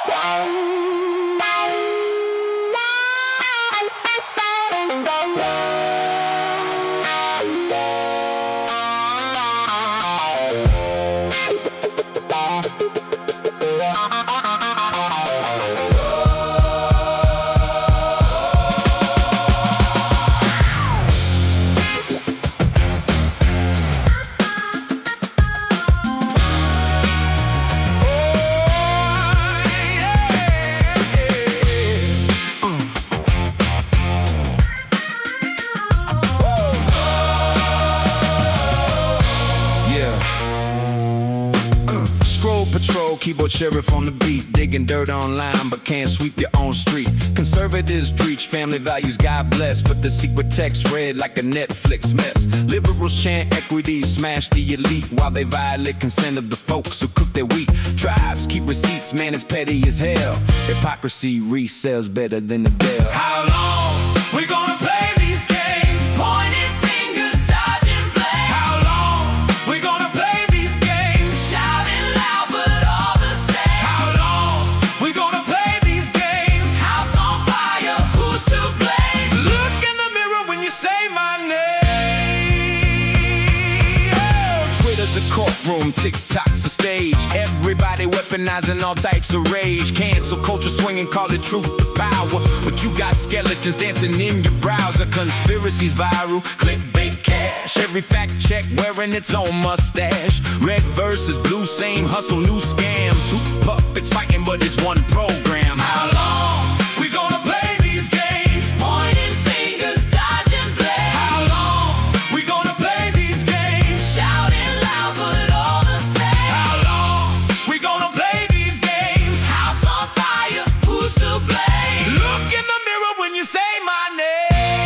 Patrol, keyboard sheriff on the beat, digging dirt online but can't sweep your own street. Conservatives preach family values, God bless, but the secret text read like a Netflix mess. Liberals chant equity, smash the elite while they violate consent of the folks who cook their wheat. Tribes keep receipts, man, it's petty as hell. Hypocrisy resells better than the bell. How long we gonna play these games? Pointing fingers, dodging blame. How long we gonna play these games? Shouting loud but all the same. How long we gonna play these games? House on fire, who's to blame? Look in the mirror when you say my name. Oh, Twitter's a courtroom, TikTok's a stage. Everybody weaponizing all types of rage. Cancel culture swinging, call it truth to power. But you got skeletons dancing in your browser. Conspiracies viral, clickbait cash. Every fact check wearing its own mustache. Red versus blue, same hustle, new scam. Two puppets fighting, but it's one program. How long we gonna play these games? Pointing fingers, dodging blame. How long we gonna play these games? Shouting loud but all the same. How long we gonna play these games? House on fire, who's to blame? Look in the mirror when you say my name.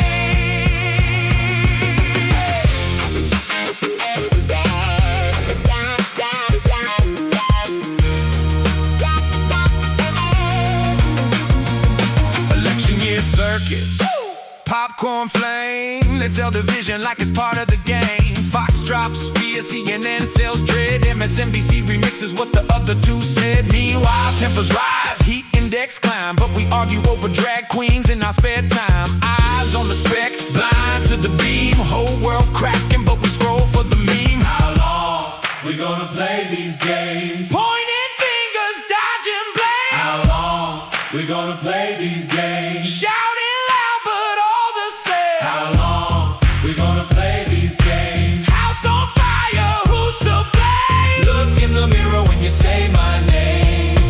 Election year circus, popcorn flame. They sell division like it's part of the game. Fox drops fear, CNN sells dread. MSNBC remixes what the other two said. Meanwhile, tempers rise, heat index climb, but we argue over drag queens in our spare time. Eyes on the speck, blind to the beam. Whole world cracking, but we scroll for the meme. How long we gonna play these games? Pointing fingers, dodging blame. How long we gonna play these games? Shouting loud, but all the same. How long we gonna play these games? House on fire, who's to blame? Look in the mirror when you say my name.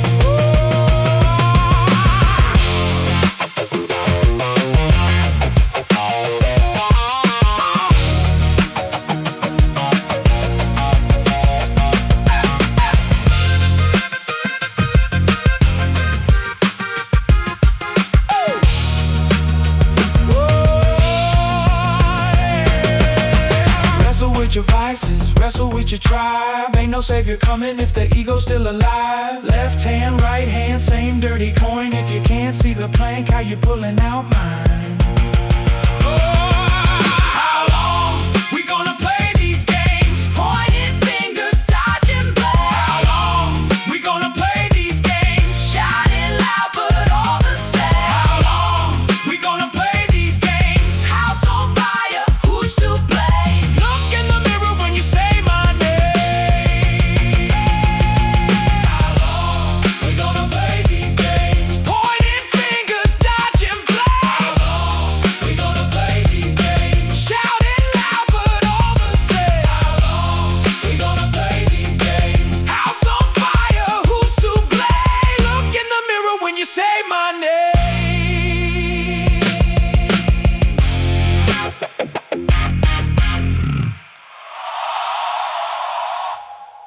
Your vices, wrestle with your tribe. Ain't no savior coming if the ego's still alive. Left hand, right hand, same dirty coin. If you can't see the plank, how you pulling out mine?